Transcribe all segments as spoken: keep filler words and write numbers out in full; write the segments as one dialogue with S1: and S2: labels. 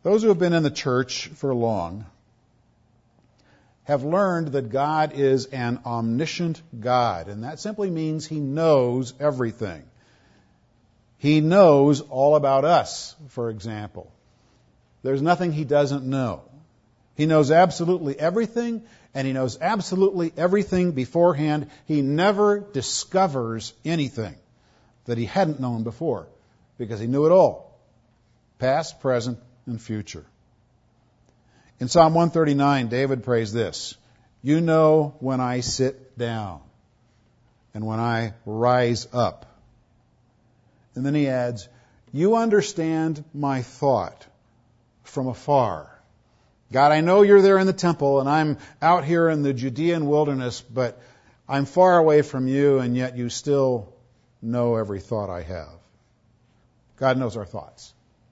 S1: Those who have been in the church for long have learned that God is an omniscient God, and that simply means He knows everything. He knows all about us, for example. There's nothing He doesn't know. He knows absolutely everything, and He knows absolutely everything beforehand. He never discovers anything that He hadn't known before, because He knew it all, past, present, and future. In Psalm one thirty-nine, David prays this: "You know when I sit down and when I rise up." And then he adds, "You understand my thought from afar." God, I know you're there in the temple, and I'm out here in the Judean wilderness, but I'm far away from you, and yet you still know every thought I have. God knows our thoughts.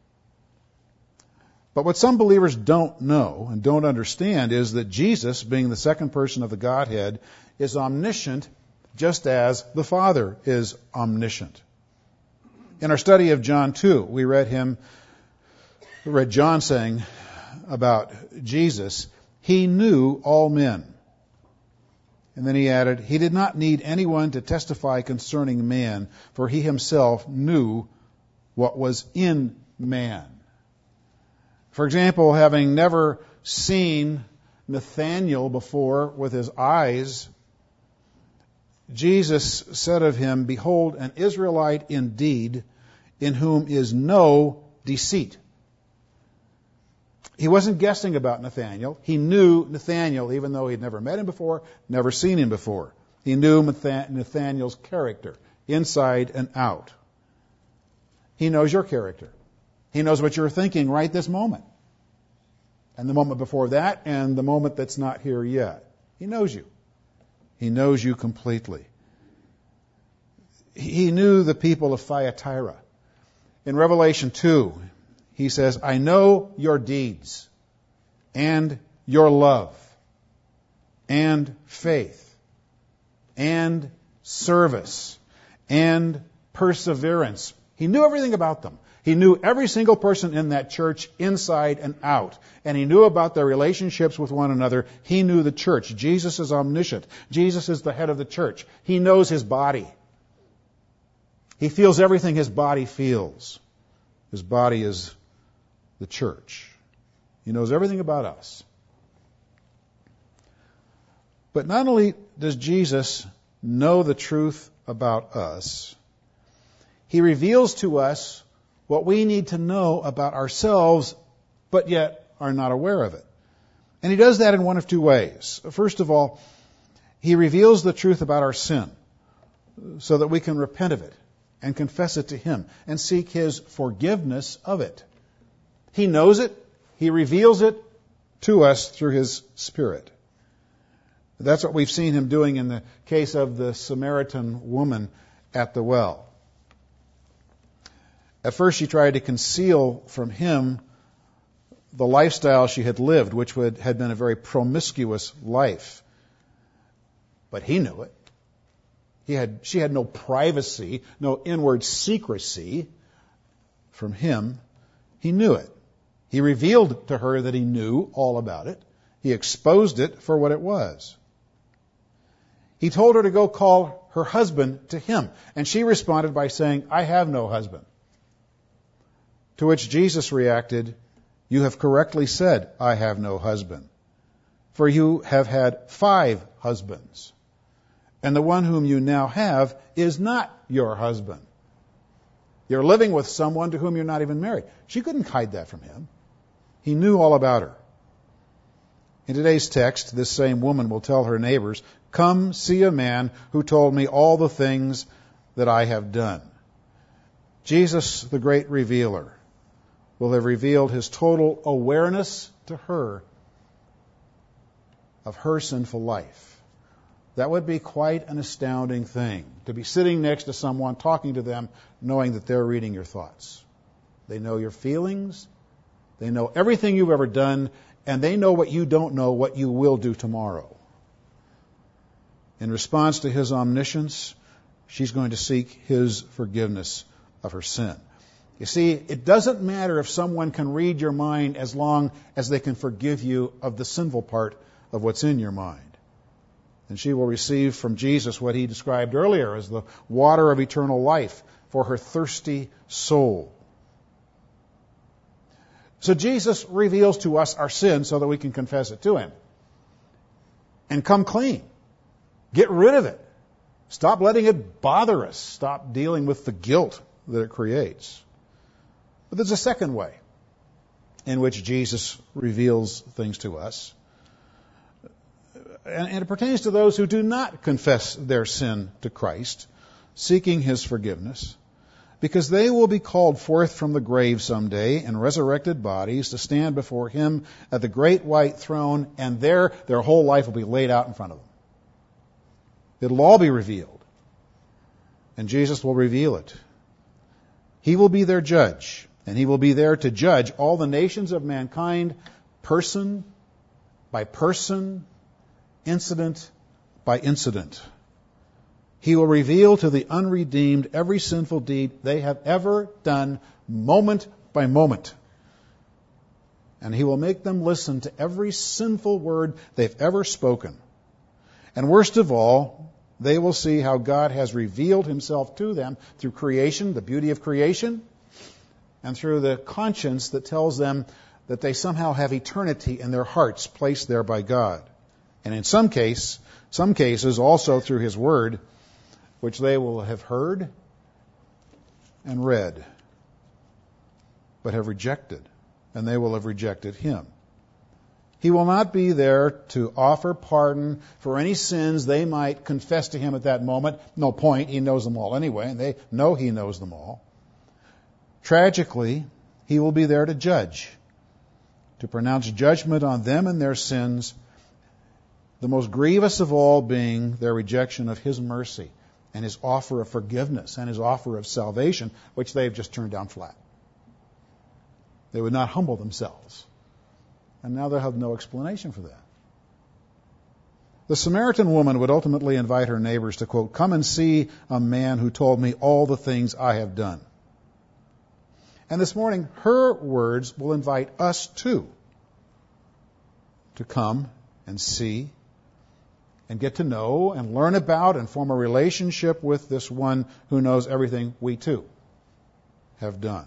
S1: But what some believers don't know and don't understand is that Jesus, being the second person of the Godhead, is omniscient just as the Father is omniscient. In our study of John two, we read him, we read John saying about Jesus, "He knew all men." And then he added, "He did not need anyone to testify concerning man, for he himself knew what was in man." For example, having never seen Nathanael before with his eyes, Jesus said of him, "Behold, an Israelite indeed, in whom is no deceit." He wasn't guessing about Nathanael. He knew Nathanael, even though he'd never met him before, never seen him before. He knew Nathanael's character, inside and out. He knows your character. He knows what you're thinking right this moment, and the moment before that, and the moment that's not here yet. He knows you. He knows you completely. He knew the people of Thyatira. In Revelation two, he says, "I know your deeds, and your love, and faith, and service, and perseverance." He knew everything about them. He knew every single person in that church inside and out. And he knew about their relationships with one another. He knew the church. Jesus is omniscient. Jesus is the head of the church. He knows his body. He feels everything his body feels. His body is the church. He knows everything about us. But not only does Jesus know the truth about us, He reveals to us what we need to know about ourselves, but yet are not aware of it. And He does that in one of two ways. First of all, He reveals the truth about our sin so that we can repent of it and confess it to Him and seek His forgiveness of it. He knows it. He reveals it to us through His Spirit. That's what we've seen Him doing in the case of the Samaritan woman at the well. At first, she tried to conceal from Him the lifestyle she had lived, which would, had been a very promiscuous life. But He knew it. He had, she had no privacy, no inward secrecy from Him. He knew it. He revealed to her that He knew all about it. He exposed it for what it was. He told her to go call her husband to Him. And she responded by saying, "I have no husband." To which Jesus reacted, "You have correctly said, 'I have no husband.' For you have had five husbands, and the one whom you now have is not your husband. You're living with someone to whom you're not even married." She couldn't hide that from Him. He knew all about her. In today's text, this same woman will tell her neighbors, "Come see a man who told me all the things that I have done." Jesus, the great revealer, will have revealed His total awareness to her of her sinful life. That would be quite an astounding thing, to be sitting next to someone, talking to them, knowing that they're reading your thoughts. They know your feelings. They know everything you've ever done, and they know what you don't know, what you will do tomorrow. In response to His omniscience, she's going to seek His forgiveness of her sin. You see, it doesn't matter if someone can read your mind as long as they can forgive you of the sinful part of what's in your mind. And she will receive from Jesus what he described earlier as the water of eternal life for her thirsty soul. So Jesus reveals to us our sin so that we can confess it to him. And come clean. Get rid of it. Stop letting it bother us. Stop dealing with the guilt that it creates. But there's a second way in which Jesus reveals things to us. And, and it pertains to those who do not confess their sin to Christ, seeking his forgiveness, because they will be called forth from the grave someday in resurrected bodies to stand before him at the great white throne, and there their whole life will be laid out in front of them. It'll all be revealed. And Jesus will reveal it. He will be their judge, and he will be there to judge all the nations of mankind, person by person, incident by incident. He will reveal to the unredeemed every sinful deed they have ever done, moment by moment. And he will make them listen to every sinful word they've ever spoken. And worst of all, they will see how God has revealed himself to them through creation, the beauty of creation, and through the conscience that tells them that they somehow have eternity in their hearts placed there by God. And in some case, some cases also through his word, which they will have heard and read, but have rejected, and they will have rejected him. He will not be there to offer pardon for any sins they might confess to him at that moment. No point, he knows them all anyway, and they know he knows them all. Tragically, he will be there to judge, to pronounce judgment on them and their sins, the most grievous of all being their rejection of his mercy and his offer of forgiveness and his offer of salvation, which they've just turned down flat. They would not humble themselves. And now they'll have no explanation for that. The Samaritan woman would ultimately invite her neighbors to, quote, come and see a man who told me all the things I have done. And this morning, her words will invite us too to come and see and get to know and learn about and form a relationship with this one who knows everything we too have done.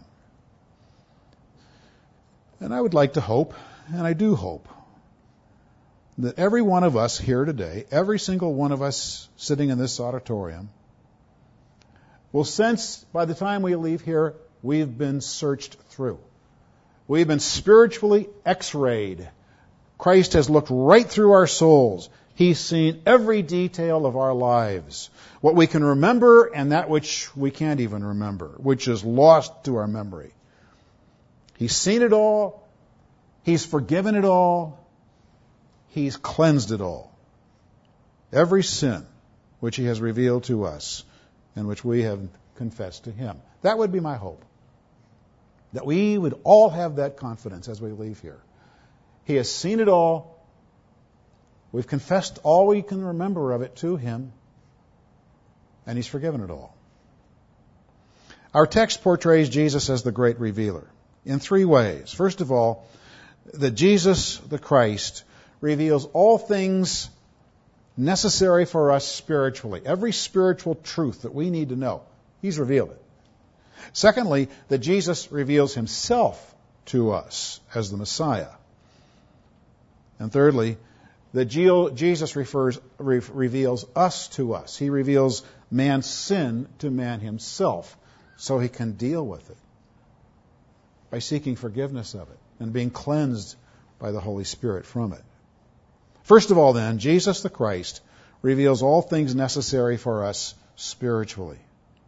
S1: And I would like to hope, and I do hope, that every one of us here today, every single one of us sitting in this auditorium, will sense by the time we leave here, we've been searched through. We've been spiritually x-rayed. Christ has looked right through our souls. He's seen every detail of our lives, what we can remember and that which we can't even remember, which is lost to our memory. He's seen it all. He's forgiven it all. He's cleansed it all. Every sin which he has revealed to us and which we have confessed to him. That would be my hope. That we would all have that confidence as we leave here. He has seen it all. We've confessed all we can remember of it to him, and he's forgiven it all. Our text portrays Jesus as the great revealer in three ways. First of all, that Jesus, the Christ, reveals all things necessary for us spiritually. Every spiritual truth that we need to know, he's revealed it. Secondly, that Jesus reveals himself to us as the Messiah. And thirdly, that Jesus refers, re- reveals us to us. He reveals man's sin to man himself so he can deal with it by seeking forgiveness of it and being cleansed by the Holy Spirit from it. First of all, then, Jesus the Christ reveals all things necessary for us spiritually.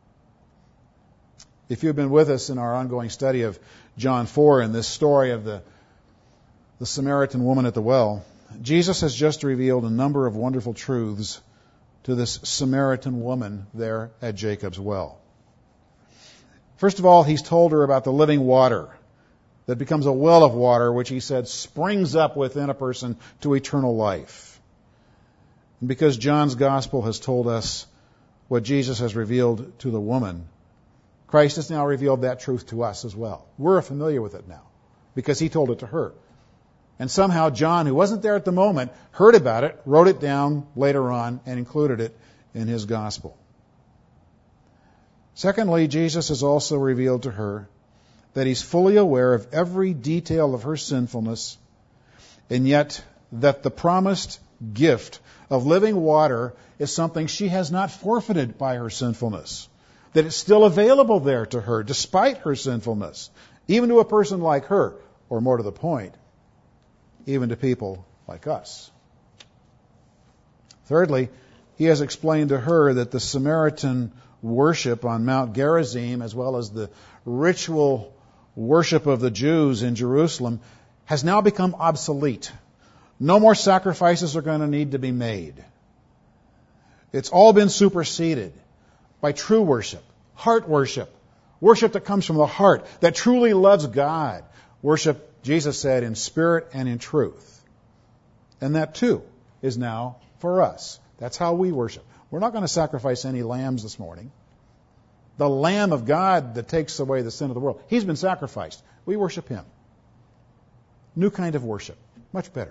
S1: If you've been with us in our ongoing study of John four and this story of the, the Samaritan woman at the well, Jesus has just revealed a number of wonderful truths to this Samaritan woman there at Jacob's well. First of all, he's told her about the living water that becomes a well of water, which he said springs up within a person to eternal life. And because John's gospel has told us what Jesus has revealed to the woman, Christ has now revealed that truth to us as well. We're familiar with it now because he told it to her. And somehow John, who wasn't there at the moment, heard about it, wrote it down later on, and included it in his gospel. Secondly, Jesus has also revealed to her that he's fully aware of every detail of her sinfulness, and yet that the promised gift of living water is something she has not forfeited by her sinfulness. That it's still available there to her, despite her sinfulness, even to a person like her, or more to the point, even to people like us. Thirdly, he has explained to her that the Samaritan worship on Mount Gerizim, as well as the ritual worship of the Jews in Jerusalem, has now become obsolete. No more sacrifices are going to need to be made. It's all been superseded by true worship, heart worship, worship that comes from the heart, that truly loves God. Worship, Jesus said, in spirit and in truth. And that too is now for us. That's how we worship. We're not going to sacrifice any lambs this morning. The Lamb of God that takes away the sin of the world, he's been sacrificed. We worship him. New kind of worship. Much better.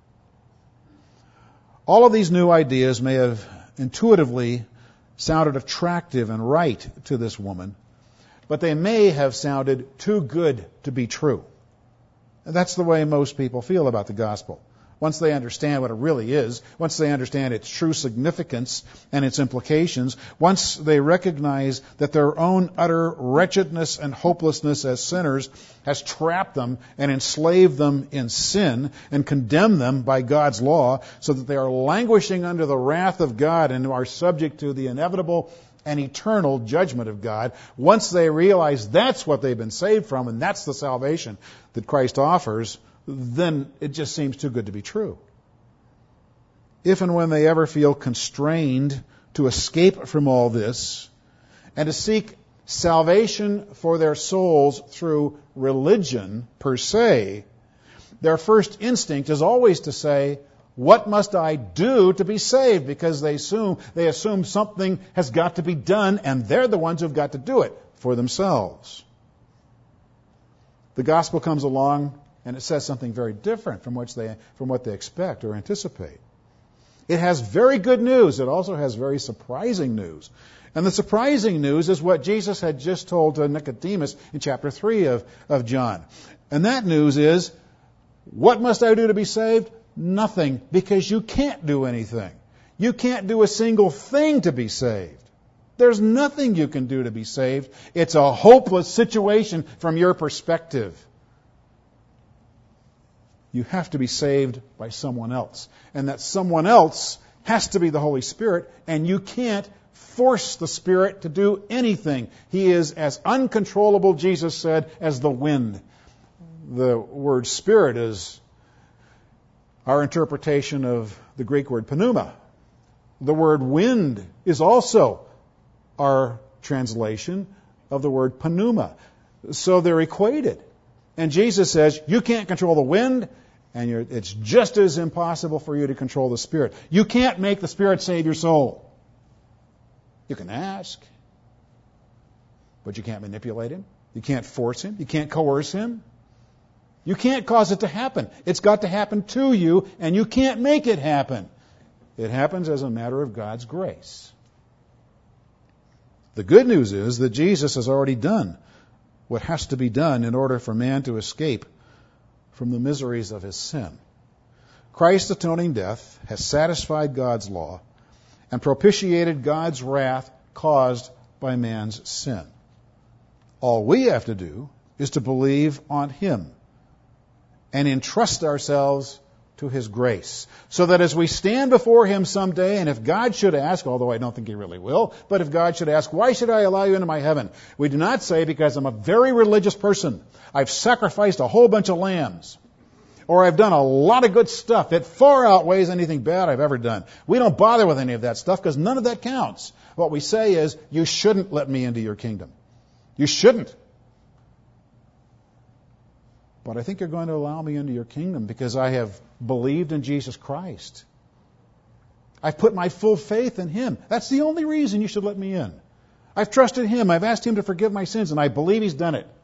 S1: All of these new ideas may have intuitively sounded attractive and right to this woman, but they may have sounded too good to be true. And that's the way most people feel about the gospel. Once they understand what it really is, once they understand its true significance and its implications, once they recognize that their own utter wretchedness and hopelessness as sinners has trapped them and enslaved them in sin and condemned them by God's law so that they are languishing under the wrath of God and are subject to the inevitable and eternal judgment of God, once they realize that's what they've been saved from and that's the salvation that Christ offers, then it just seems too good to be true. If and when they ever feel constrained to escape from all this and to seek salvation for their souls through religion per se, their first instinct is always to say, what must I do to be saved? Because they assume, they assume something has got to be done, and they're the ones who've got to do it for themselves. The gospel comes along, and it says something very different from, which they, from what they expect or anticipate. It has very good news. It also has very surprising news. And the surprising news is what Jesus had just told to Nicodemus in chapter three of, of John. And that news is, what must I do to be saved? Nothing, because you can't do anything. You can't do a single thing to be saved. There's nothing you can do to be saved. It's a hopeless situation from your perspective. You have to be saved by someone else. And that someone else has to be the Holy Spirit, and you can't force the Spirit to do anything. He is as uncontrollable, Jesus said, as the wind. The word Spirit is our interpretation of the Greek word pneuma. The word wind is also our translation of the word pneuma. So they're equated. And Jesus says, you can't control the wind, and you're, it's just as impossible for you to control the Spirit. You can't make the Spirit save your soul. You can ask, but you can't manipulate him. You can't force him. You can't coerce him. You can't cause it to happen. It's got to happen to you, and you can't make it happen. It happens as a matter of God's grace. The good news is that Jesus has already done what has to be done in order for man to escape from the miseries of his sin. Christ's atoning death has satisfied God's law and propitiated God's wrath caused by man's sin. All we have to do is to believe on him and entrust ourselves to his grace, so that as we stand before him someday, and if God should ask, although I don't think he really will, but if God should ask, why should I allow you into my heaven? We do not say, because I'm a very religious person. I've sacrificed a whole bunch of lambs. Or I've done a lot of good stuff. It far outweighs anything bad I've ever done. We don't bother with any of that stuff because none of that counts. What we say is, you shouldn't let me into your kingdom. You shouldn't. But I think you're going to allow me into your kingdom because I have believed in Jesus Christ. I've put my full faith in him. That's the only reason you should let me in. I've trusted Him. I've asked Him to forgive my sins, and I believe He's done it.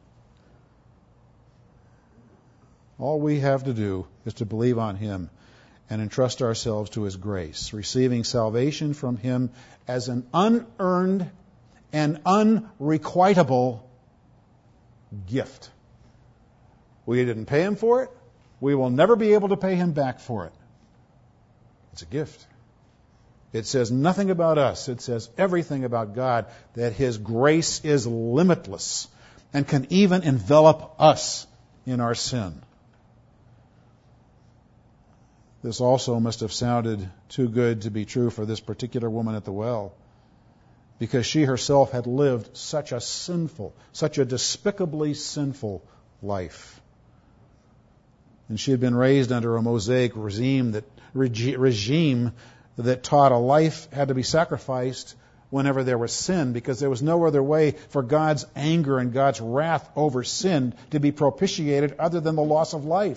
S1: All we have to do is to believe on Him and entrust ourselves to His grace, receiving salvation from Him as an unearned and unrequitable gift. We didn't pay Him for it. We will never be able to pay Him back for it. It's a gift. It says nothing about us. It says everything about God, that His grace is limitless and can even envelop us in our sin. This also must have sounded too good to be true for this particular woman at the well, because she herself had lived such a sinful, such a despicably sinful life. And she had been raised under a Mosaic regime that regi- regime that taught a life had to be sacrificed whenever there was sin, because there was no other way for God's anger and God's wrath over sin to be propitiated other than the loss of life.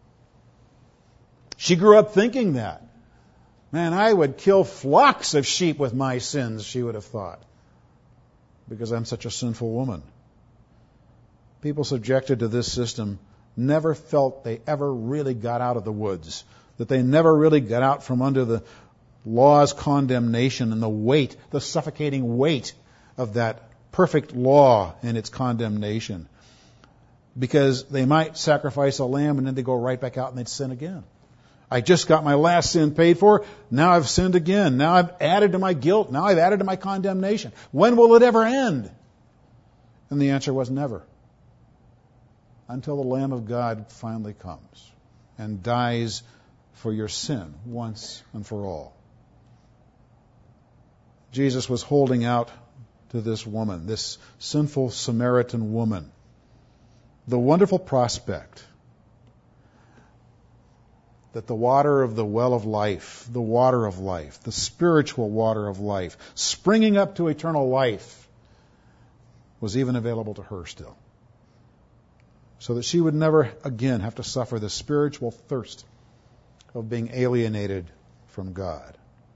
S1: She grew up thinking that. Man, I would kill flocks of sheep with my sins, she would have thought, because I'm such a sinful woman. People subjected to this system never felt they ever really got out of the woods, that they never really got out from under the law's condemnation and the weight, the suffocating weight of that perfect law and its condemnation. Because they might sacrifice a lamb and then they go right back out and they'd sin again. I just got my last sin paid for. Now I've sinned again. Now I've added to my guilt. Now I've added to my condemnation. When will it ever end? And the answer was never. Until the Lamb of God finally comes and dies for your sin once and for all. Jesus was holding out to this woman, this sinful Samaritan woman, the wonderful prospect that the water of the well of life, the water of life, the spiritual water of life, springing up to eternal life, was even available to her still. So that she would never again have to suffer the spiritual thirst of being alienated from God.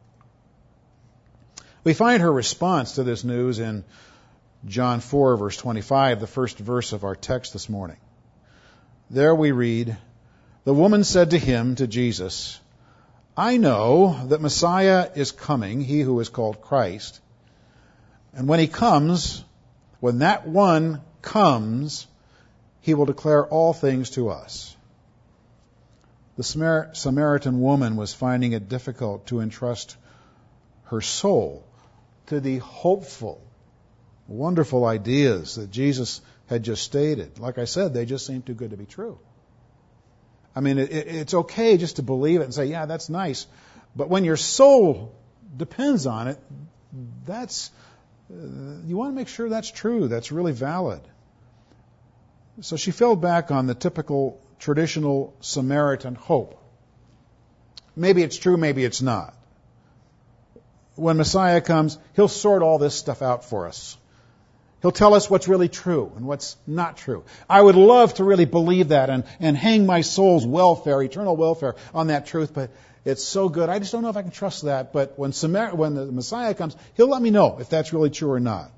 S1: We find her response to this news in John four, verse twenty-five, the first verse of our text this morning. There we read, "The woman said to him," to Jesus, "I know that Messiah is coming, he who is called Christ. And when he comes, when that one comes, he will declare all things to us." The Samar- Samaritan woman was finding it difficult to entrust her soul to the hopeful, wonderful ideas that Jesus had just stated. Like I said, they just seem too good to be true. I mean, it, it's okay just to believe it and say, yeah, that's nice. But when your soul depends on it, that's uh, you want to make sure that's true, that's really valid. So she fell back on the typical traditional Samaritan hope. Maybe it's true, maybe it's not. When Messiah comes, he'll sort all this stuff out for us. He'll tell us what's really true and what's not true. I would love to really believe that and, and hang my soul's welfare, eternal welfare, on that truth, but it's so good. I just don't know if I can trust that. But when, Samar- when the Messiah comes, he'll let me know if that's really true or not.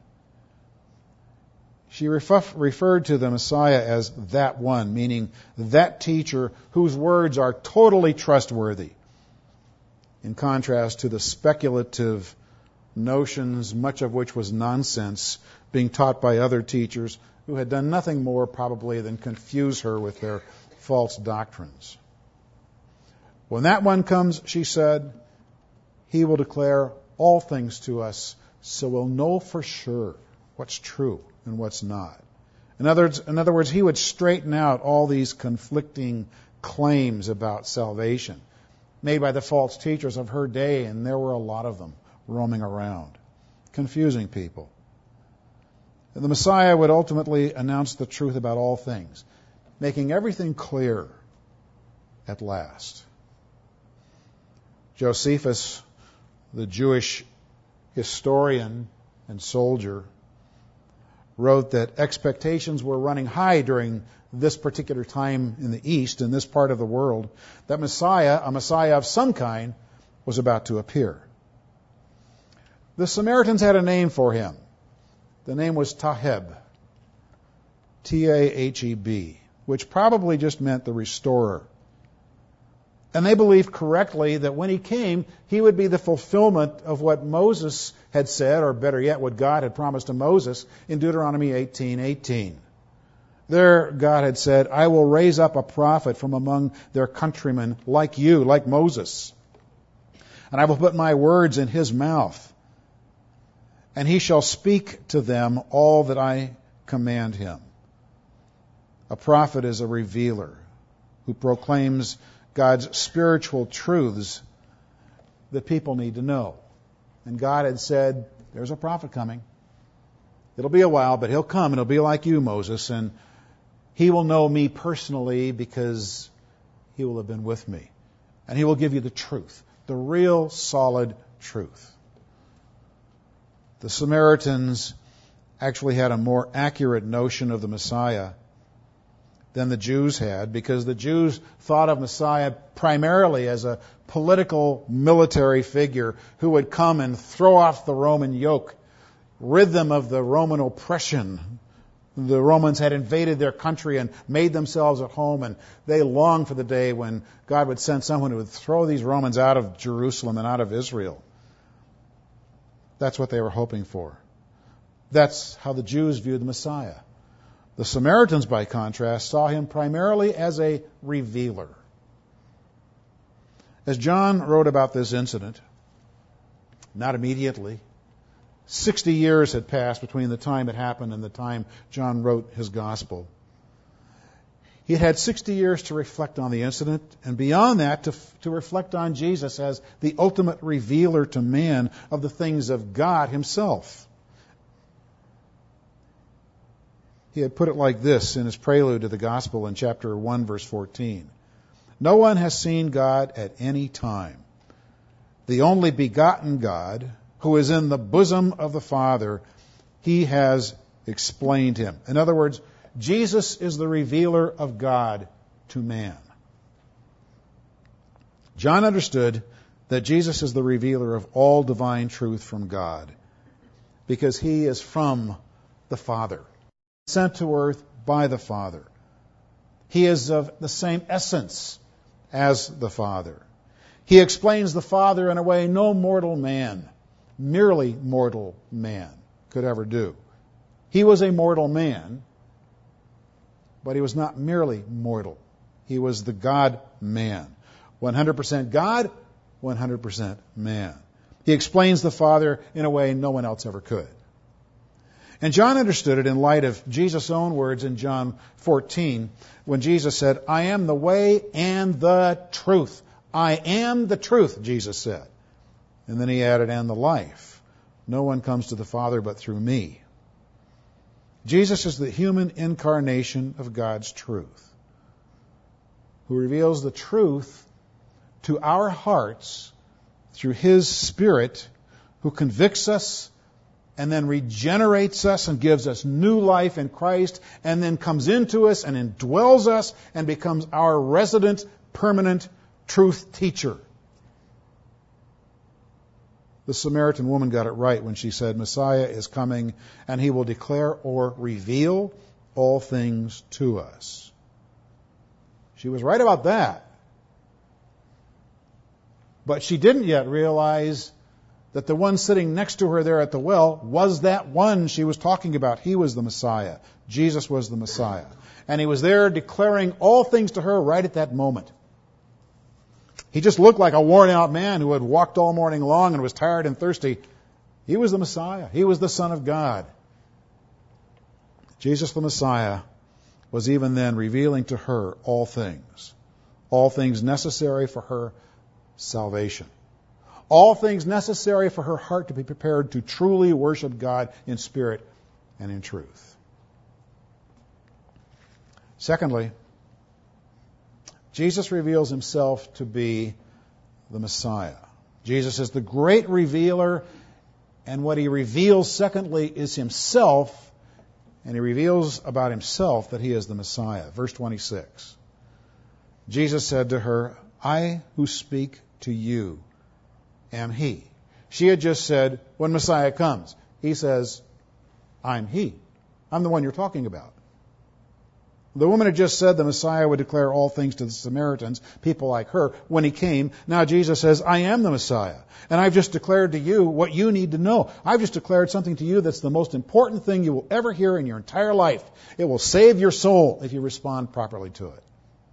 S1: She refer- referred to the Messiah as that one, meaning that teacher whose words are totally trustworthy, in contrast to the speculative notions, much of which was nonsense, being taught by other teachers who had done nothing more probably than confuse her with their false doctrines. When that one comes, she said, he will declare all things to us, so we'll know for sure what's true and what's not. In other words, in other words, he would straighten out all these conflicting claims about salvation made by the false teachers of her day, and there were a lot of them roaming around, confusing people. And the Messiah would ultimately announce the truth about all things, making everything clear at last. Josephus, the Jewish historian and soldier, wrote that expectations were running high during this particular time in the East, in this part of the world, that Messiah, a Messiah of some kind, was about to appear. The Samaritans had a name for him. The name was Taheb, T A H E B, which probably just meant the restorer. And they believed correctly that when he came, he would be the fulfillment of what Moses had said, or better yet, what God had promised to Moses in Deuteronomy eighteen eighteen. There, God had said, I will raise up a prophet from among their countrymen like you, like Moses. And I will put my words in his mouth. And he shall speak to them all that I command him. A prophet is a revealer who proclaims God's spiritual truths that people need to know. And God had said, there's a prophet coming. It'll be a while, but he'll come and he'll be like you, Moses, and he will know me personally because he will have been with me. And he will give you the truth, the real solid truth. The Samaritans actually had a more accurate notion of the Messiah than the Jews had, because the Jews thought of Messiah primarily as a political military figure who would come and throw off the Roman yoke, rid them of the Roman oppression. The Romans had invaded their country and made themselves at home, and they longed for the day when God would send someone who would throw these Romans out of Jerusalem and out of Israel. That's what they were hoping for. That's how the Jews viewed the Messiah. The Samaritans, by contrast, saw him primarily as a revealer. As John wrote about this incident, not immediately, sixty years had passed between the time it happened and the time John wrote his gospel. He had had sixty years to reflect on the incident, and beyond that, to, to reflect on Jesus as the ultimate revealer to man of the things of God himself. He had put it like this in his prelude to the gospel in chapter one, verse fourteen. No one has seen God at any time. The only begotten God, who is in the bosom of the Father, he has explained him. In other words, Jesus is the revealer of God to man. John understood that Jesus is the revealer of all divine truth from God because he is from the Father, sent to earth by the Father. He is of the same essence as the Father. He explains the Father in a way no mortal man, merely mortal man, could ever do. He was a mortal man, but he was not merely mortal. He was the God-man. one hundred percent God, one hundred percent man. He explains the Father in a way no one else ever could. And John understood it in light of Jesus' own words in John fourteen, when Jesus said, I am the way and the truth. I am the truth, Jesus said. And then he added, and the life. No one comes to the Father but through me. Jesus is the human incarnation of God's truth, who reveals the truth to our hearts through his Spirit, who convicts us and then regenerates us and gives us new life in Christ, and then comes into us and indwells us and becomes our resident, permanent truth teacher. The Samaritan woman got it right when she said, Messiah is coming and he will declare or reveal all things to us. She was right about that. But she didn't yet realize that the one sitting next to her there at the well was that one she was talking about. He was the Messiah. Jesus was the Messiah. And he was there declaring all things to her right at that moment. He just looked like a worn-out man who had walked all morning long and was tired and thirsty. He was the Messiah. He was the Son of God. Jesus the Messiah was even then revealing to her all things, all things necessary for her salvation, all things necessary for her heart to be prepared to truly worship God in spirit and in truth. Secondly, Jesus reveals himself to be the Messiah. Jesus is the great revealer, and what he reveals, secondly, is himself, and he reveals about himself that he is the Messiah. Verse twenty-six. Jesus said to her, I who speak to you am he. She had just said, when Messiah comes. He says, I'm he. I'm the one you're talking about. The woman had just said the Messiah would declare all things to the Samaritans, people like her, when he came. Now Jesus says, I am the Messiah. And I've just declared to you what you need to know. I've just declared something to you that's the most important thing you will ever hear in your entire life. It will save your soul if you respond properly to it.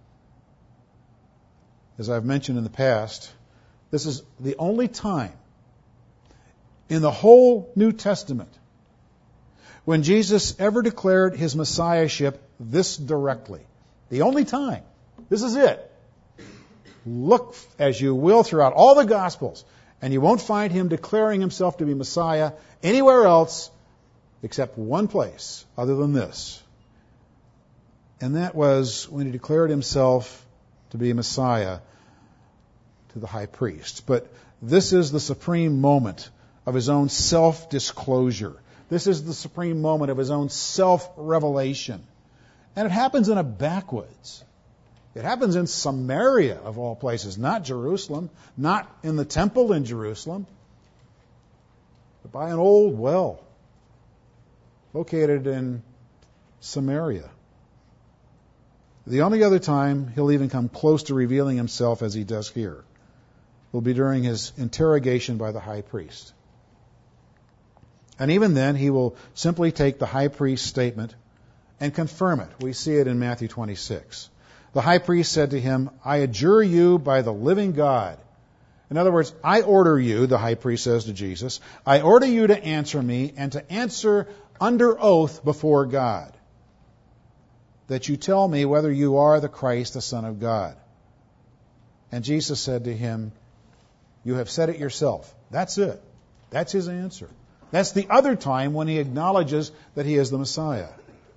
S1: As I've mentioned in the past, this is the only time in the whole New Testament when Jesus ever declared his messiahship this directly. The only time. This is it. Look as you will throughout all the Gospels, and you won't find him declaring himself to be Messiah anywhere else except one place other than this. And that was when he declared himself to be Messiah to the high priest. But this is the supreme moment of his own self-disclosure. This is the supreme moment of his own self-revelation. And it happens in a backwoods. It happens in Samaria, of all places, not Jerusalem, not in the temple in Jerusalem, but by an old well located in Samaria. The only other time he'll even come close to revealing himself as he does here will be during his interrogation by the high priest. And even then, he will simply take the high priest's statement and confirm it. We see it in Matthew twenty-six. The high priest said to him, I adjure you by the living God. In other words, I order you, the high priest says to Jesus, I order you to answer me and to answer under oath before God, that you tell me whether you are the Christ, the Son of God. And Jesus said to him, you have said it yourself. That's it. That's his answer. That's the other time when he acknowledges that he is the Messiah.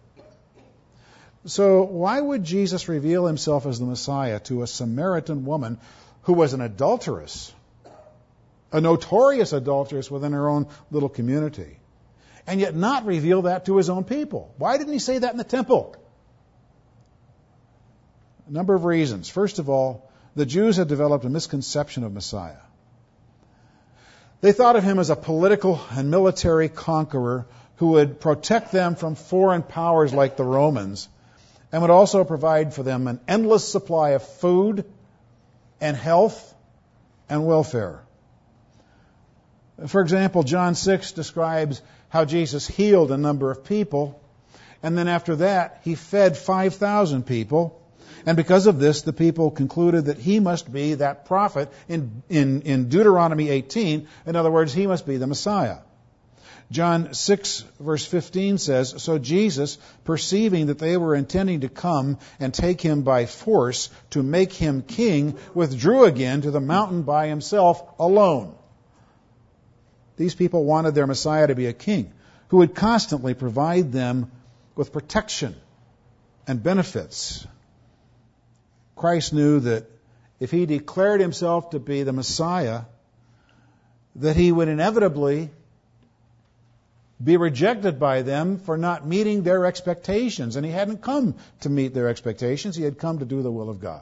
S1: So why would Jesus reveal himself as the Messiah to a Samaritan woman who was an adulteress, a notorious adulteress within her own little community, and yet not reveal that to his own people? Why didn't he say that in the temple? A number of reasons. First of all, the Jews had developed a misconception of Messiah. They thought of him as a political and military conqueror who would protect them from foreign powers like the Romans and would also provide for them an endless supply of food and health and welfare. For example, John six describes how Jesus healed a number of people, and then after that, he fed five thousand people. And because of this, the people concluded that he must be that prophet in, in, in Deuteronomy eighteen. In other words, he must be the Messiah. John six, verse fifteen says, so Jesus, perceiving that they were intending to come and take him by force to make him king, withdrew again to the mountain by himself alone. These people wanted their Messiah to be a king who would constantly provide them with protection and benefits. Christ knew that if he declared himself to be the Messiah, that he would inevitably be rejected by them for not meeting their expectations. And he hadn't come to meet their expectations. He had come to do the will of God.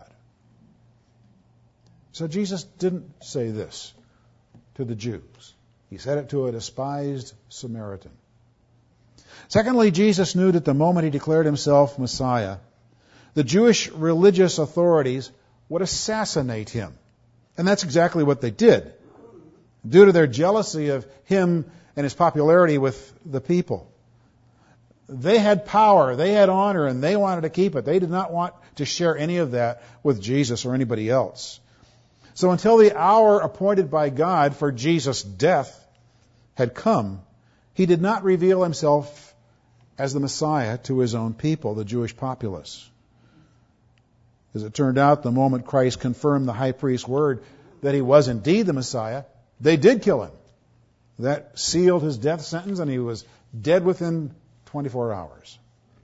S1: So Jesus didn't say this to the Jews. He said it to a despised Samaritan. Secondly, Jesus knew that the moment he declared himself Messiah, the Jewish religious authorities would assassinate him. And that's exactly what they did, due to their jealousy of him and his popularity with the people. They had power, they had honor, and they wanted to keep it. They did not want to share any of that with Jesus or anybody else. So until the hour appointed by God for Jesus' death had come, he did not reveal himself as the Messiah to his own people, the Jewish populace. As it turned out, the moment Christ confirmed the high priest's word that he was indeed the Messiah, they did kill him. That sealed his death sentence, and he was dead within twenty-four hours.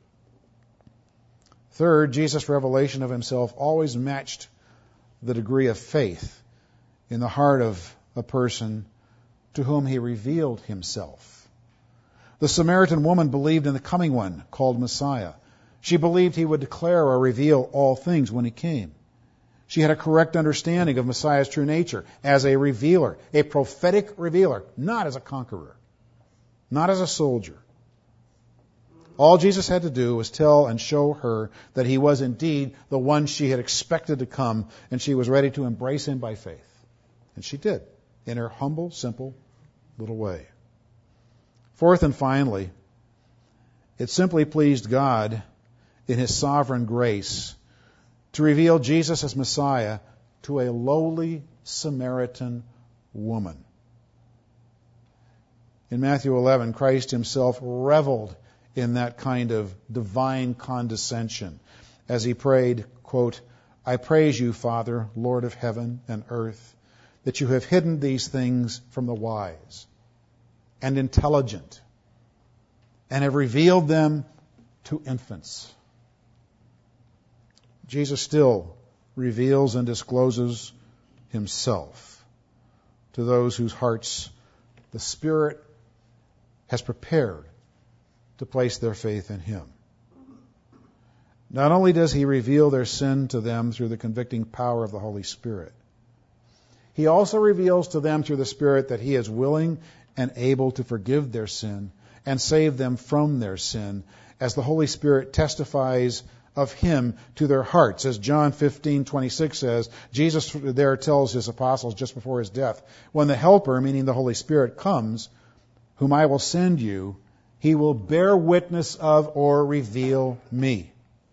S1: Third, Jesus' revelation of himself always matched the degree of faith in the heart of a person to whom he revealed himself. The Samaritan woman believed in the coming one called Messiah. She believed he would declare or reveal all things when he came. She had a correct understanding of Messiah's true nature as a revealer, a prophetic revealer, not as a conqueror, not as a soldier. All Jesus had to do was tell and show her that he was indeed the one she had expected to come, and she was ready to embrace him by faith. And she did, in her humble, simple little way. Fourth and finally, it simply pleased God in his sovereign grace to reveal Jesus as Messiah to a lowly Samaritan woman. In Matthew eleven, Christ himself reveled in that kind of divine condescension as he prayed, quote, I praise you, Father, Lord of heaven and earth, that you have hidden these things from the wise and intelligent and have revealed them to infants. Jesus still reveals and discloses himself to those whose hearts the Spirit has prepared to place their faith in him. Not only does he reveal their sin to them through the convicting power of the Holy Spirit, he also reveals to them through the Spirit that he is willing and able to forgive their sin and save them from their sin, as the Holy Spirit testifies of him to their hearts. As John fifteen twenty-six says, Jesus there tells his apostles just before his death, when the Helper, meaning the Holy Spirit, comes, whom I will send you, he will bear witness of or reveal me.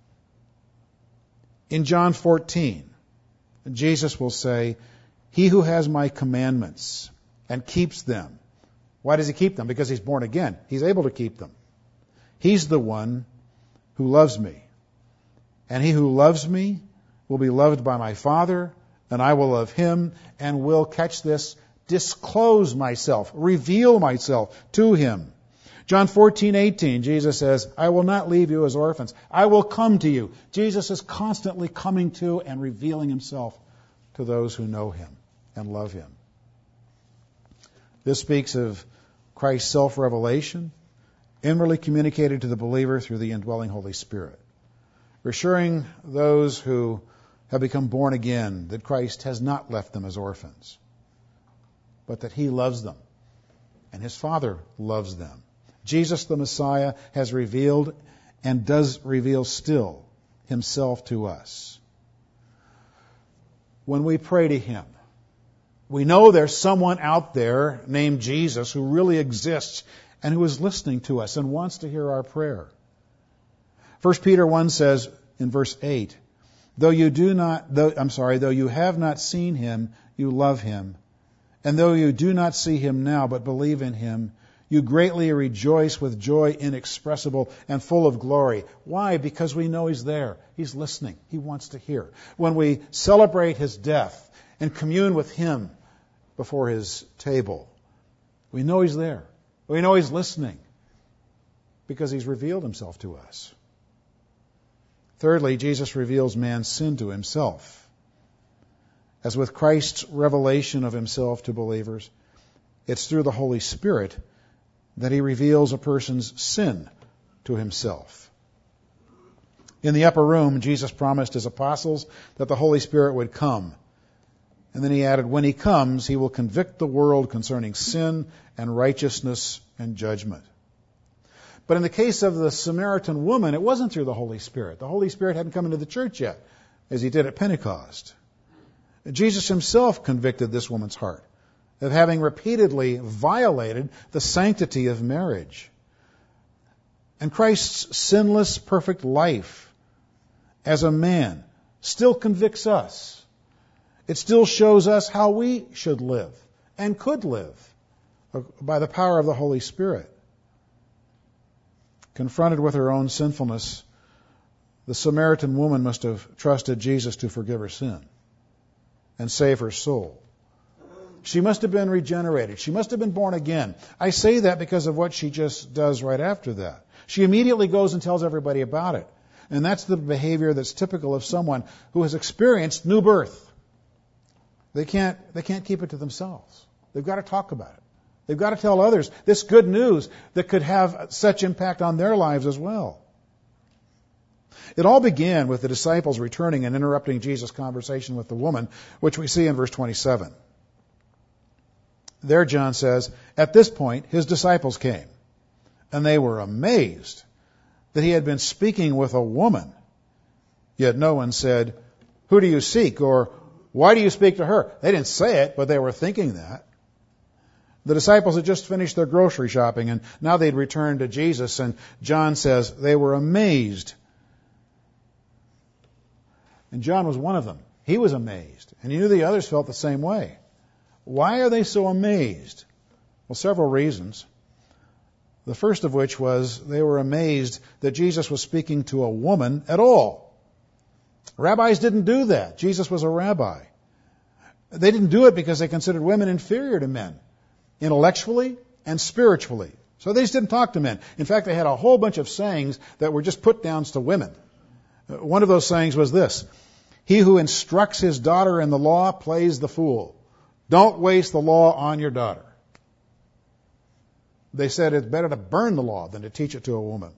S1: In John fourteen, Jesus will say, he who has my commandments and keeps them. Why does he keep them? Because he's born again. He's able to keep them. He's the one who loves me. And he who loves me will be loved by my Father, and I will love him and will, catch this, disclose myself, reveal myself to him. John fourteen eighteen, Jesus says, I will not leave you as orphans. I will come to you. Jesus is constantly coming to and revealing himself to those who know him and love him. This speaks of Christ's self-revelation, inwardly communicated to the believer through the indwelling Holy Spirit, reassuring those who have become born again that Christ has not left them as orphans, but that he loves them and his Father loves them. Jesus the Messiah has revealed and does reveal still himself to us. When we pray to him, we know there's someone out there named Jesus who really exists and who is listening to us and wants to hear our prayer. First Peter one says in verse eight, though you do not, though, I'm sorry, though you have not seen him, you love him. And though you do not see him now, but believe in him, you greatly rejoice with joy inexpressible and full of glory. Why? Because we know he's there. He's listening. He wants to hear. When we celebrate his death and commune with him before his table, we know he's there. We know he's listening because he's revealed himself to us. Thirdly, Jesus reveals man's sin to himself. As with Christ's revelation of himself to believers, it's through the Holy Spirit that he reveals a person's sin to himself. In the upper room, Jesus promised his apostles that the Holy Spirit would come. And then he added, when he comes, he will convict the world concerning sin and righteousness and judgment. But in the case of the Samaritan woman, it wasn't through the Holy Spirit. The Holy Spirit hadn't come into the church yet, as he did at Pentecost. Jesus himself convicted this woman's heart of having repeatedly violated the sanctity of marriage. And Christ's sinless, perfect life as a man still convicts us. It still shows us how we should live and could live by the power of the Holy Spirit. Confronted with her own sinfulness, the Samaritan woman must have trusted Jesus to forgive her sin and save her soul. She must have been regenerated. She must have been born again. I say that because of what she just does right after that. She immediately goes and tells everybody about it. And that's the behavior that's typical of someone who has experienced new birth. They can't, they can't keep it to themselves. They've got to talk about it. They've got to tell others this good news that could have such impact on their lives as well. It all began with the disciples returning and interrupting Jesus' conversation with the woman, which we see in verse twenty-seven. There, John says, at this point, his disciples came, and they were amazed that he had been speaking with a woman. Yet no one said, "Who do you seek?" or "Why do you speak to her?" They didn't say it, but they were thinking that. The disciples had just finished their grocery shopping, and now they'd returned to Jesus, and John says they were amazed. And John was one of them. He was amazed, and he knew the others felt the same way. Why are they so amazed? Well, several reasons. The first of which was they were amazed that Jesus was speaking to a woman at all. Rabbis didn't do that. Jesus was a rabbi. They didn't do it because they considered women inferior to men, intellectually and spiritually. So they just didn't talk to men. In fact, they had a whole bunch of sayings that were just put-downs to women. One of those sayings was this: "He who instructs his daughter in the law plays the fool. Don't waste the law on your daughter." They said it's better to burn the law than to teach it to a woman.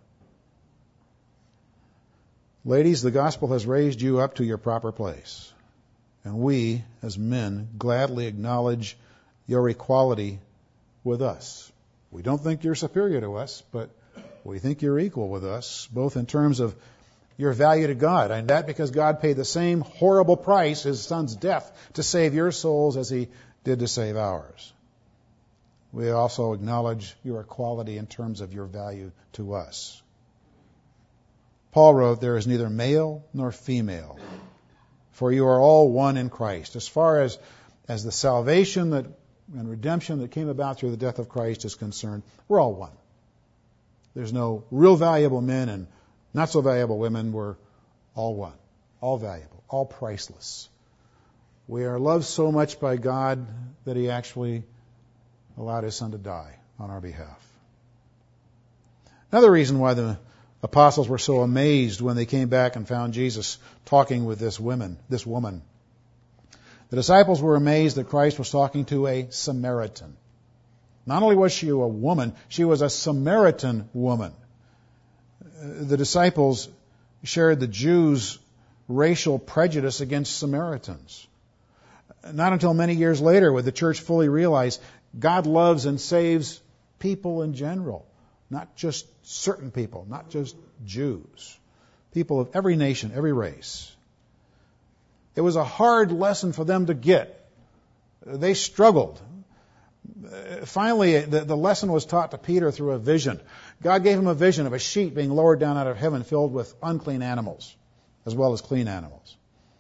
S1: Ladies, the gospel has raised you up to your proper place. And we, as men, gladly acknowledge your equality with us. We don't think you're superior to us, but we think you're equal with us, both in terms of your value to God, and that because God paid the same horrible price, His Son's death, to save your souls as He did to save ours. We also acknowledge your equality in terms of your value to us. Paul wrote, "There is neither male nor female, for you are all one in Christ." As far as, as the salvation that, and redemption that came about through the death of Christ is concerned, we're all one. There's no real valuable men and not so valuable women. We're all one, all valuable, all priceless. We are loved so much by God that He actually allowed His Son to die on our behalf. Another reason why the apostles were so amazed when they came back and found Jesus talking with this woman, this woman. The disciples were amazed that Christ was talking to a Samaritan. Not only was she a woman, she was a Samaritan woman. The disciples shared the Jews' racial prejudice against Samaritans. Not until many years later would the church fully realize God loves and saves people in general, not just certain people, not just Jews, people of every nation, every race. It was a hard lesson for them to get. They struggled. Finally, the, the lesson was taught to Peter through a vision. God gave him a vision of a sheet being lowered down out of heaven filled with unclean animals, as well as clean animals.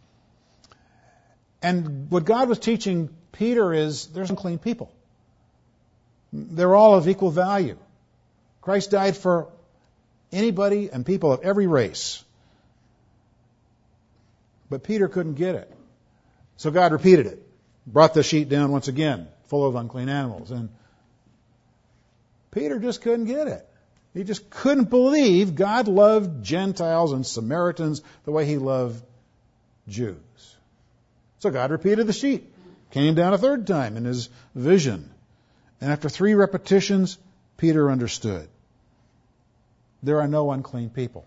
S1: And what God was teaching Peter is there's unclean people. They're all of equal value. Christ died for anybody and people of every race. But Peter couldn't get it. So God repeated it. Brought the sheet down once again, full of unclean animals. And Peter just couldn't get it. He just couldn't believe God loved Gentiles and Samaritans the way He loved Jews. So God repeated the sheet. Came down a third time in His vision. And after three repetitions, Peter understood. There are no unclean people.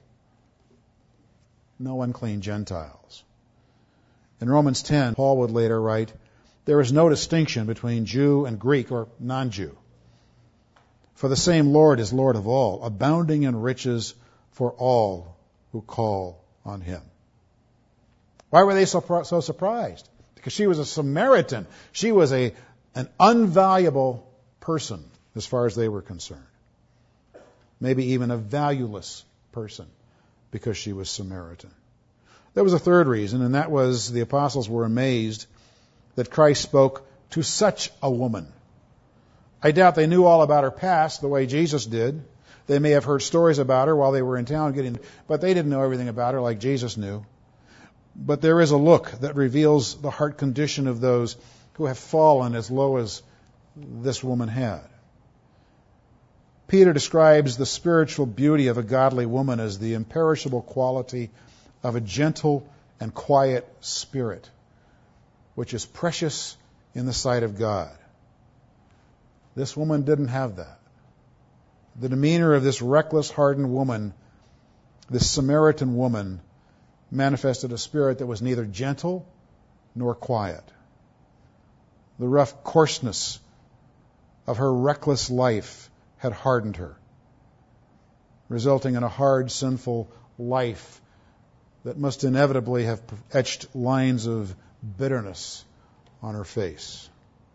S1: No unclean Gentiles. In Romans ten, Paul would later write, "There is no distinction between Jew and Greek or non-Jew. For the same Lord is Lord of all, abounding in riches for all who call on Him." Why were they so, so surprised? Because she was a Samaritan. She was a an unvaluable person as far as they were concerned. Maybe even a valueless person because she was Samaritan. There was a third reason, and that was the apostles were amazed that Christ spoke to such a woman. I doubt they knew all about her past the way Jesus did. They may have heard stories about her while they were in town getting, but they didn't know everything about her like Jesus knew. But there is a look that reveals the heart condition of those who have fallen as low as this woman had. Peter describes the spiritual beauty of a godly woman as the imperishable quality of a gentle and quiet spirit, which is precious in the sight of God. This woman didn't have that. The demeanor of this reckless, hardened woman, this Samaritan woman, manifested a spirit that was neither gentle nor quiet. The rough coarseness of her reckless life had hardened her. resulting in a hard, sinful life that must inevitably have etched lines of bitterness on her face.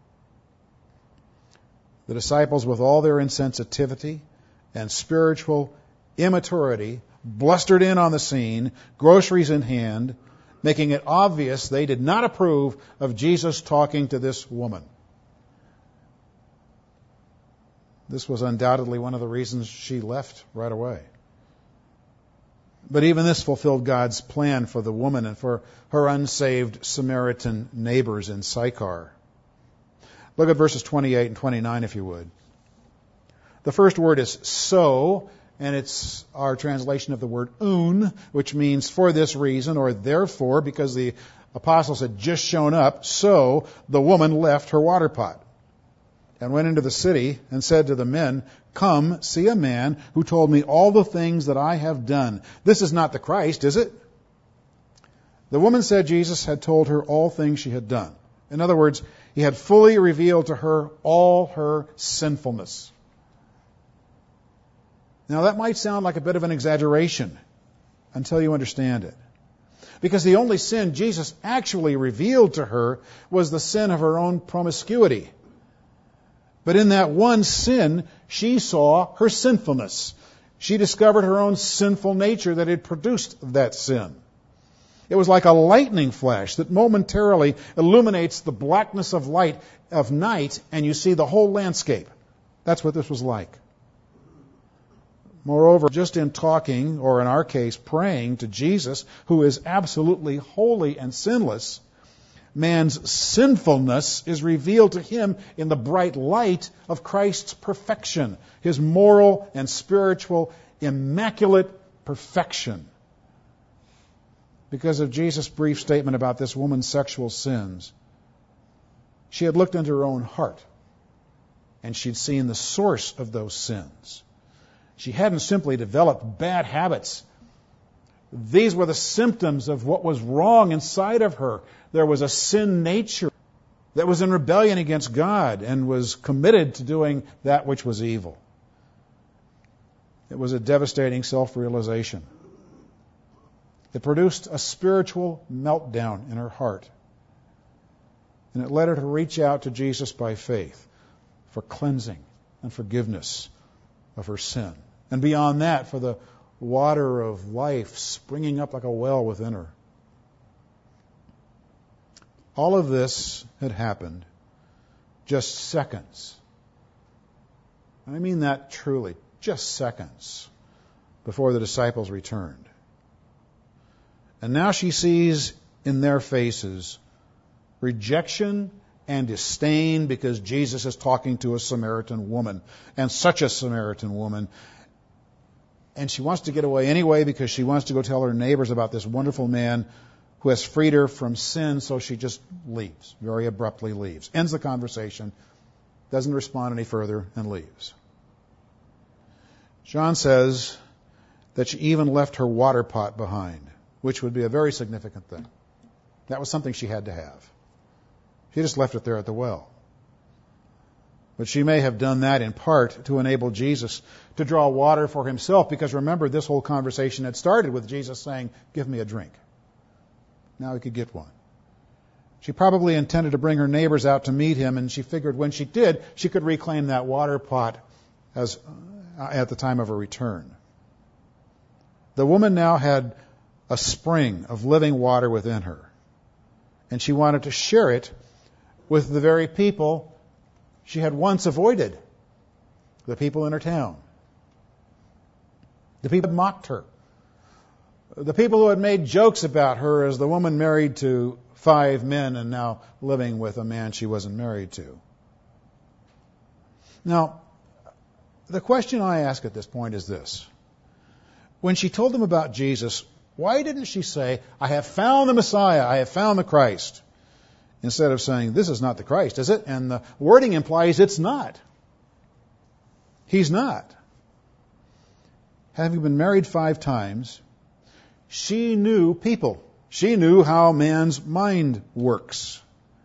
S1: The disciples, with all their insensitivity and spiritual immaturity, blustered in on the scene, groceries in hand, making it obvious they did not approve of Jesus talking to this woman. This was undoubtedly one of the reasons she left right away. But even this fulfilled God's plan for the woman and for her unsaved Samaritan neighbors in Sychar. Look at verses twenty-eight and twenty-nine, if you would. The first word is so, and it's our translation of the word un, which means for this reason or therefore, because the apostles had just shown up. So the woman left her water pot and went into the city and said to the men, "Come, see a man who told me all the things that I have done. This is not the Christ, is it?" The woman said Jesus had told her all things she had done. In other words, he had fully revealed to her all her sinfulness. Now that might sound like a bit of an exaggeration until you understand it. Because the only sin Jesus actually revealed to her was the sin of her own promiscuity. But in that one sin, she saw her sinfulness. She discovered her own sinful nature that had produced that sin. It was like a lightning flash that momentarily illuminates the blackness of light of night, and you see the whole landscape. That's what this was like. Moreover, just in talking, or in our case, praying to Jesus, who is absolutely holy and sinless, man's sinfulness is revealed to him in the bright light of Christ's perfection, his moral and spiritual immaculate perfection. Because of Jesus' brief statement about this woman's sexual sins, she had looked into her own heart, and she'd seen the source of those sins. She hadn't simply developed bad habits. These were the symptoms of what was wrong inside of her. There was a sin nature that was in rebellion against God and was committed to doing that which was evil. It was a devastating self-realization. It produced a spiritual meltdown in her heart. And it led her to reach out to Jesus by faith for cleansing and forgiveness of her sin. And beyond that, for the water of life springing up like a well within her. All of this had happened just seconds. I mean that truly, just seconds before the disciples returned. And now she sees in their faces rejection and disdain because Jesus is talking to a Samaritan woman, and such a Samaritan woman. And she wants to get away anyway because she wants to go tell her neighbors about this wonderful man who has freed her from sin, so she just leaves, very abruptly leaves. Ends the conversation, doesn't respond any further, and leaves. John says that she even left her water pot behind, which would be a very significant thing. That was something she had to have. She just left it there at the well. But she may have done that in part to enable Jesus to draw water for himself, because remember, this whole conversation had started with Jesus saying, "Give me a drink." Now he could get one. She probably intended to bring her neighbors out to meet him, and she figured when she did, she could reclaim that water pot as uh, at the time of her return. The woman now had a spring of living water within her, and she wanted to share it with the very people she had once avoided, the people in her town. The people who had mocked her. The people who had made jokes about her as the woman married to five men and now living with a man she wasn't married to. Now, the question I ask at this point is this. When she told them about Jesus, why didn't she say, "I have found the Messiah, I have found the Christ," instead of saying, "This is not the Christ, is it?" And the wording implies it's not. He's not. Having been married five times, she knew people. She knew how man's mind works.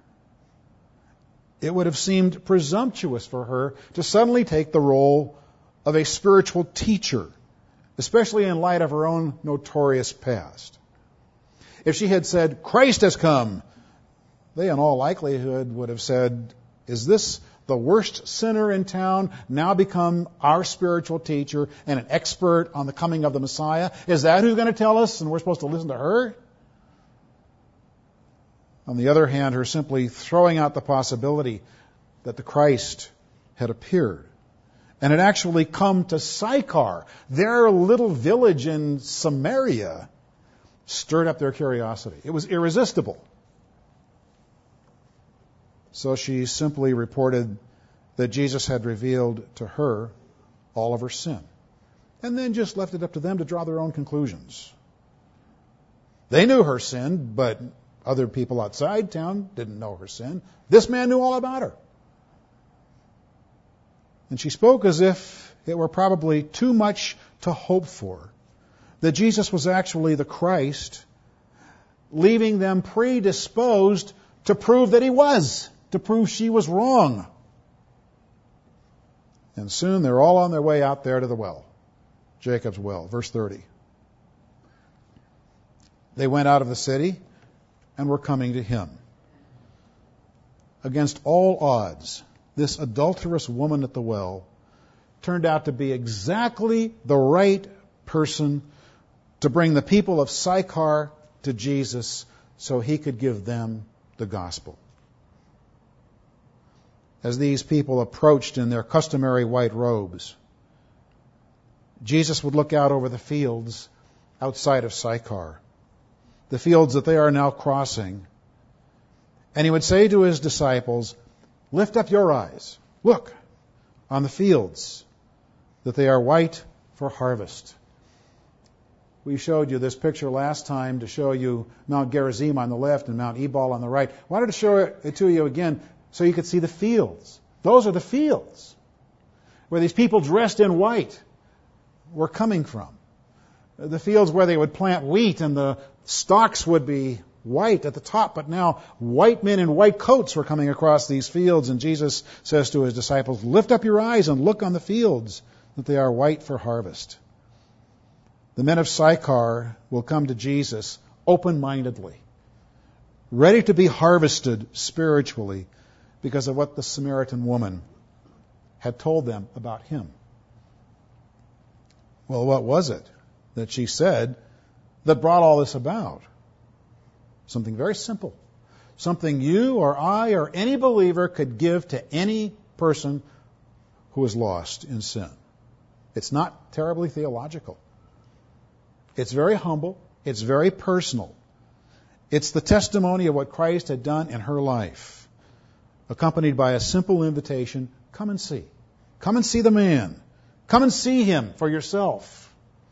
S1: It would have seemed presumptuous for her to suddenly take the role of a spiritual teacher especially in light of her own notorious past. If she had said, Christ has come, they in all likelihood would have said, is this the worst sinner in town now become our spiritual teacher and an expert on the coming of the Messiah? Is that who's going to tell us and we're supposed to listen to her? On the other hand, her simply throwing out the possibility that the Christ had appeared and had actually come to Sychar, their little village in Samaria, stirred up their curiosity. It was irresistible. So she simply reported that Jesus had revealed to her all of her sin, and then just left it up to them to draw their own conclusions. They knew her sin, but other people outside town didn't know her sin. This man knew all about her. And she spoke as if it were probably too much to hope for, that Jesus was actually the Christ, leaving them predisposed to prove that he was, to prove she was wrong. And soon they're all on their way out there to the well, Jacob's well, verse thirty. They went out of the city and were coming to him. Against all odds, this adulterous woman at the well turned out to be exactly the right person to bring the people of Sychar to Jesus so he could give them the gospel. As these people approached in their customary white robes, Jesus would look out over the fields outside of Sychar, the fields that they are now crossing, and he would say to his disciples, lift up your eyes, look on the fields, that they are white for harvest. We showed you this picture last time to show you Mount Gerizim on the left and Mount Ebal on the right. I wanted to show it to you again so you could see the fields. Those are the fields where these people dressed in white were coming from. The fields where they would plant wheat and the stalks would be white at the top, but now white men in white coats were coming across these fields, and Jesus says to his disciples, lift up your eyes and look on the fields, that they are white for harvest. The men of Sychar will come to Jesus open-mindedly, ready to be harvested spiritually because of what the Samaritan woman had told them about him. Well, what was it that she said that brought all this about? Something very simple. Something you or I or any believer could give to any person who is lost in sin. It's not terribly theological. It's very humble. It's very personal. It's the testimony of what Christ had done in her life, accompanied by a simple invitation, come and see. Come and see the man. Come and see him for yourself.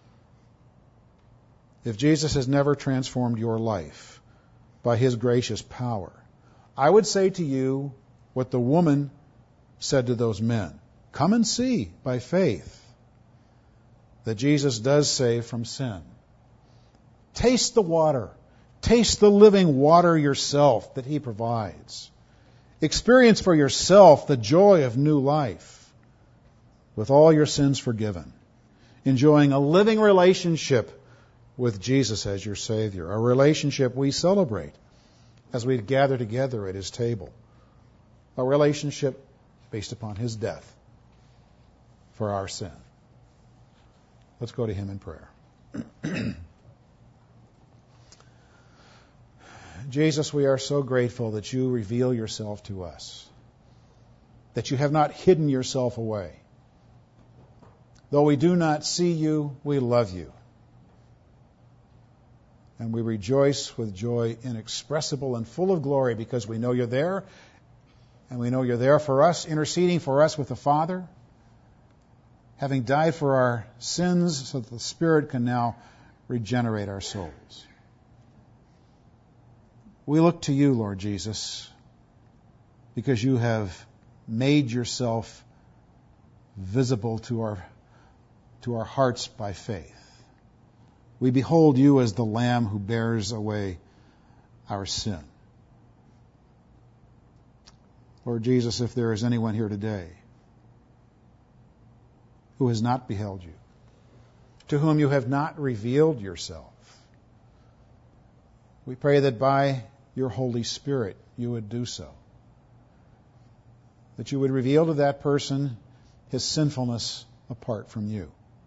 S1: If Jesus has never transformed your life by his gracious power, I would say to you what the woman said to those men. Come and see by faith that Jesus does save from sin. Taste the water. Taste the living water yourself that he provides. Experience for yourself the joy of new life with all your sins forgiven. Enjoying a living relationship with Jesus as your Savior. A relationship we celebrate as we gather together at his table. A relationship based upon his death for our sin. Let's go to him in prayer. Jesus, we are so grateful that you reveal yourself to us, that you have not hidden yourself away. Though we do not see you, we love you. And we rejoice with joy inexpressible and full of glory because we know you're there, and we know you're there for us, interceding for us with the Father, having died for our sins so that the Spirit can now regenerate our souls. We look to you, Lord Jesus, because you have made yourself visible to our, to our hearts by faith. We behold you as the Lamb who bears away our sin. Lord Jesus, if there is anyone here today who has not beheld you, to whom you have not revealed yourself. We pray that by your Holy Spirit you would do so. That you would reveal to that person his sinfulness apart from you.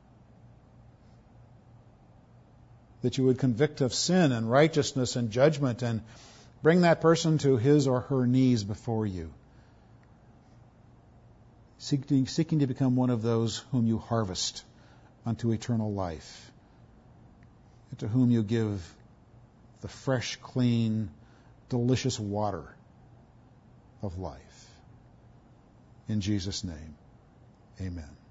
S1: That you would convict of sin and righteousness and judgment and bring that person to his or her knees before you, seeking, seeking to become one of those whom you harvest unto eternal life, and to whom you give the fresh, clean, delicious water of life. In Jesus' name, amen.